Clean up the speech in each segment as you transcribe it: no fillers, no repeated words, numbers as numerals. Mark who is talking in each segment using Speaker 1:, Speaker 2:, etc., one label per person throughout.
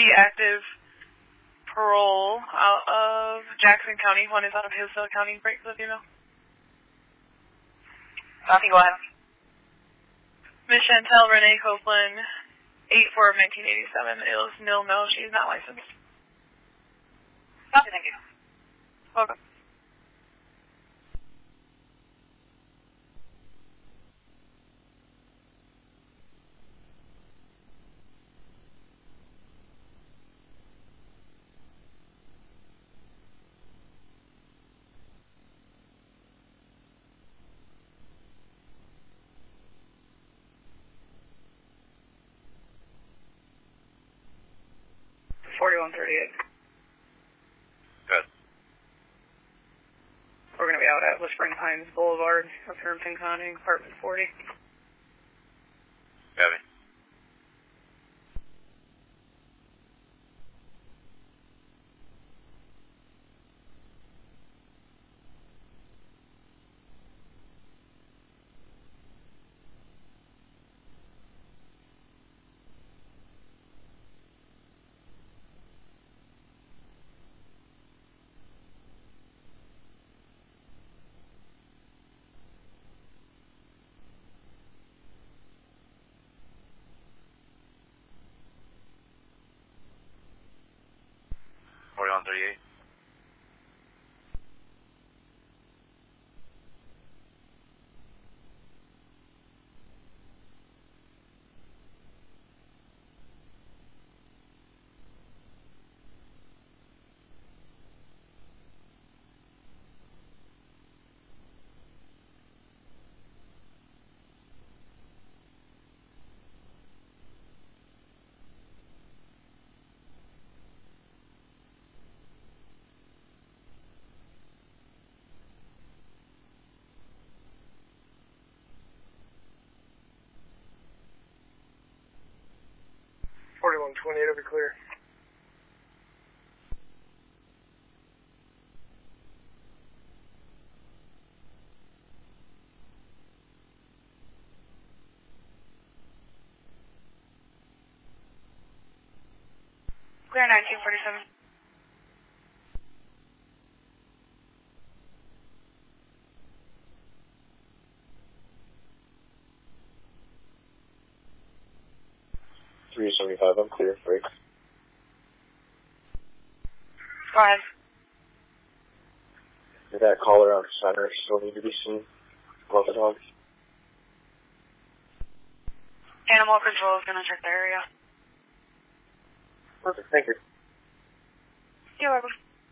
Speaker 1: active parole out of Jackson County. One is out of Hillsdale County. Break the female.
Speaker 2: Nothing, go ahead.
Speaker 1: Miss Chantel Renee Copeland, 8/4 of 1987. Is nil-no. She's not licensed.
Speaker 2: Nothing, thank you.
Speaker 1: Welcome.
Speaker 3: Good.
Speaker 1: We're going to be out at Whispering Pines Boulevard, up here in Pinconning, apartment 40.
Speaker 3: Copy. On 38.
Speaker 4: It'll be clear.
Speaker 1: Clear 1947.
Speaker 4: I'm clear. Break.
Speaker 1: Go ahead.
Speaker 4: Did that caller on center still need to be seen? Love the dogs.
Speaker 1: Animal control is going to check the area.
Speaker 4: Perfect, thank you.
Speaker 1: You're welcome.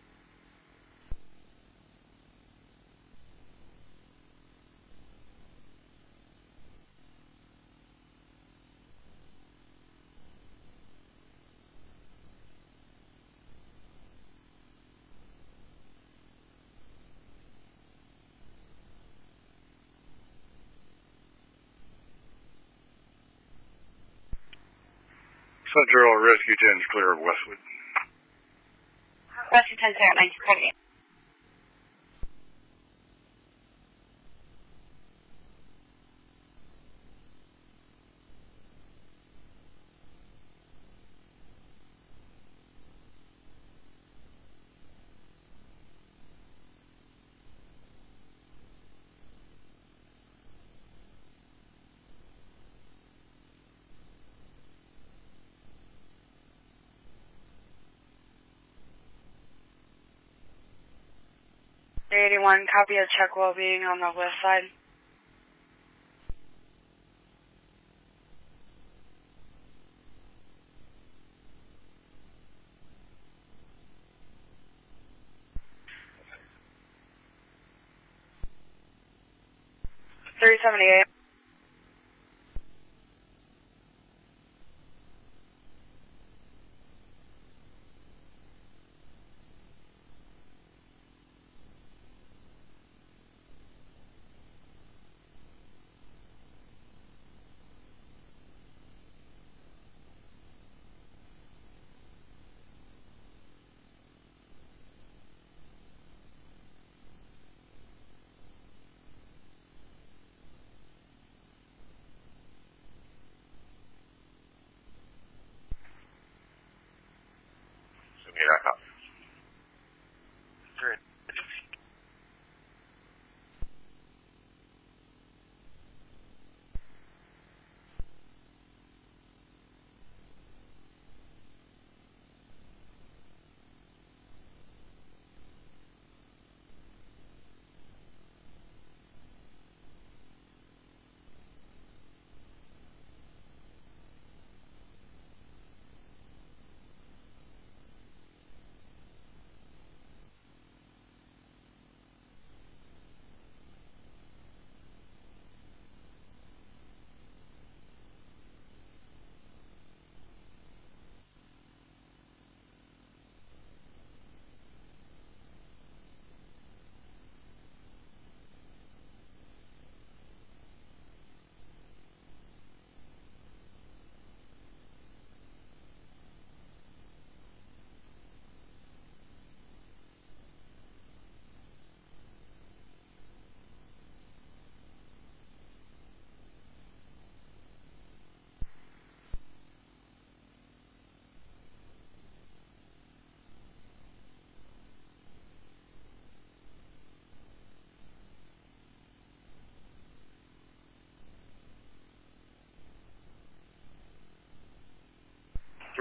Speaker 5: Central Rescue 10 is clear of Westwood.
Speaker 2: Rescue 10 clear at 1948.
Speaker 1: .81, copy of check well-being on the west side. .378.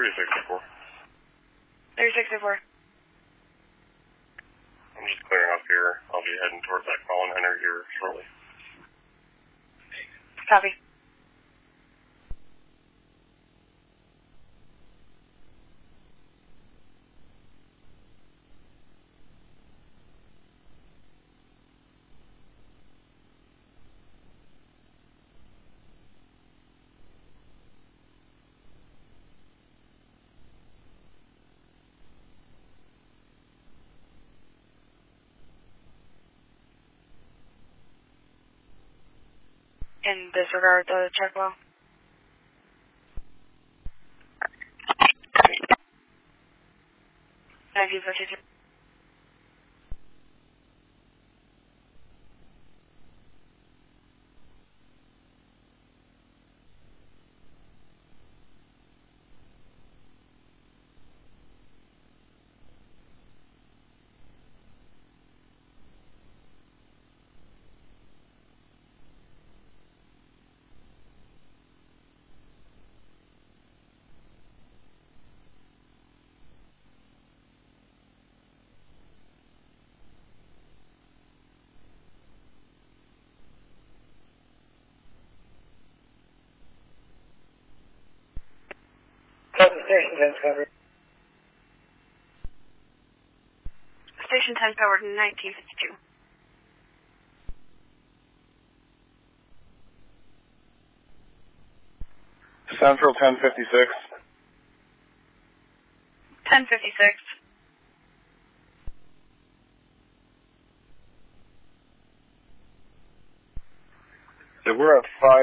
Speaker 3: 3064.
Speaker 1: 3064.
Speaker 3: I'm just clearing up here. I'll be heading towards that call and enter here shortly.
Speaker 1: Copy. And disregard the check well. Thank you, 52. Station 10 powered in 1952.
Speaker 5: Central 1056.
Speaker 1: 1056.
Speaker 5: So we're at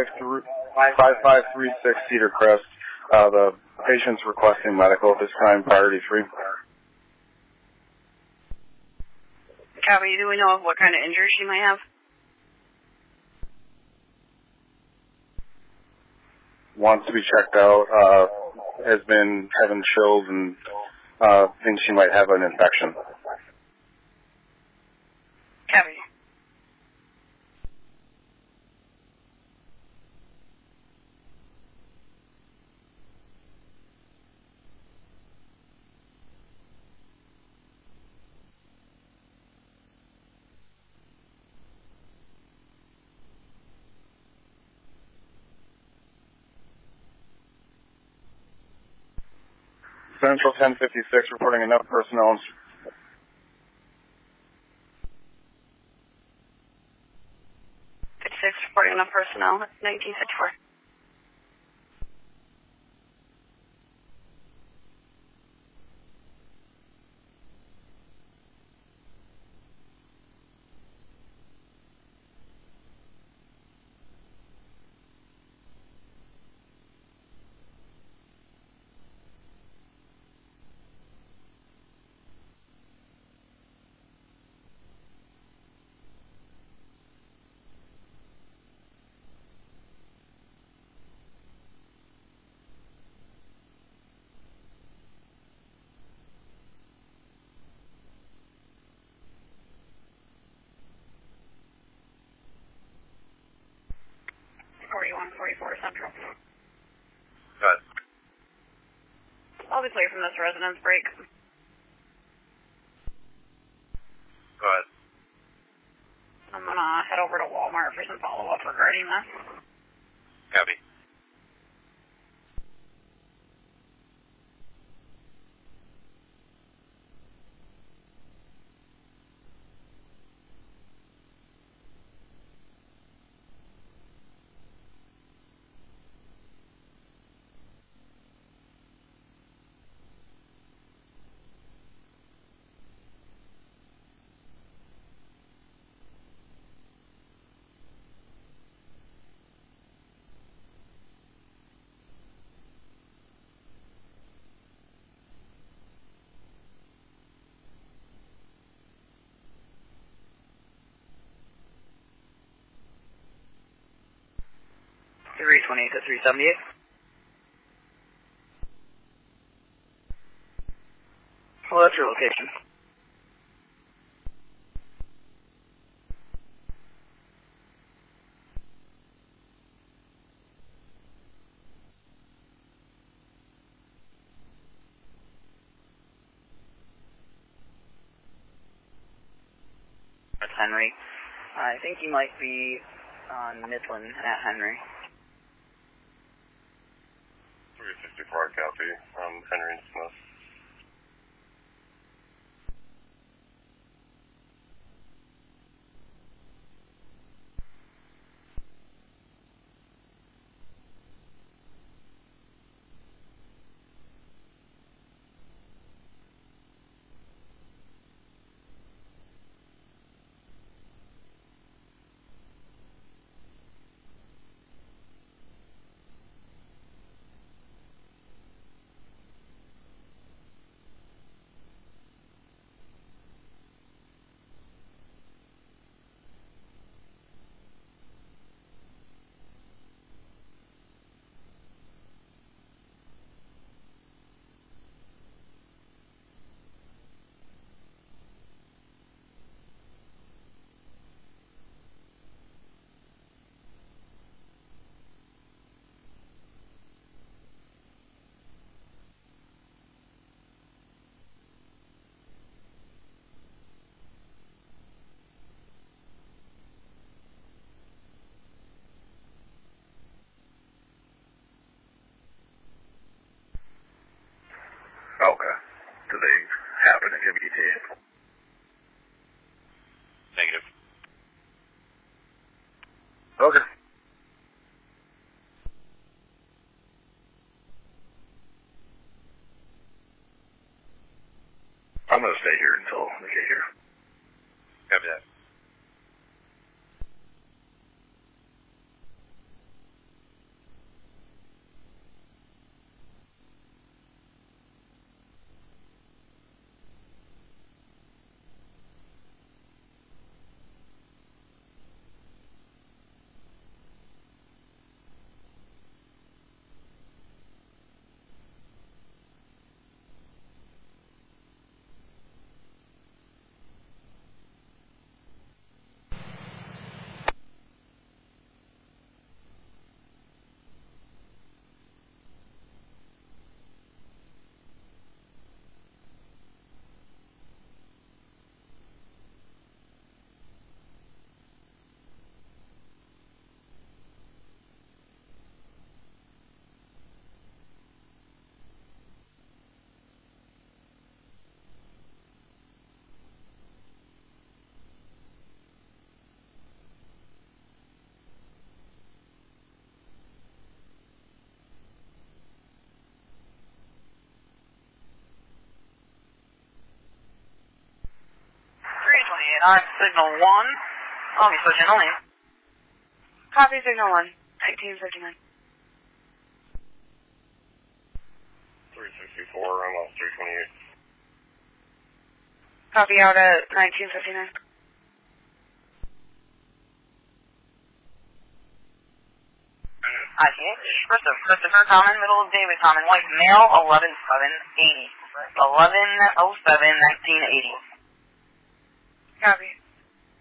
Speaker 5: 5536 Cedar Crest. The patient's requesting medical at this time, priority 3.
Speaker 1: Copy. Do we know what kind of injury she might have?
Speaker 5: Wants to be checked out, has been having chills and thinks she might have an infection.
Speaker 1: Copy.
Speaker 5: Central 1056 reporting enough personnel.
Speaker 1: 56 reporting enough personnel. 1954. Central.
Speaker 3: Good.
Speaker 1: I'll be clear from this residence break.
Speaker 3: Go ahead.
Speaker 1: I'm gonna head over to Walmart for some follow-up regarding this.
Speaker 3: Copy.
Speaker 6: .328 to 378. Well, that's your location. Henry. I think he might be on Midland at Henry.
Speaker 3: 364, copy. Henry and Smith.
Speaker 5: Okay. Do they happen to give ET?
Speaker 3: Negative.
Speaker 5: Okay. I'm going to stay here until they get here.
Speaker 3: Copy that.
Speaker 2: On signal 1. I'll be switching the lane. Copy signal 1. 1959.
Speaker 3: 364, I'm off 328.
Speaker 2: Copy out at 1959. Christopher, common, middle of David, common, white, male, 11-7-80. 11-07-1980. Copy.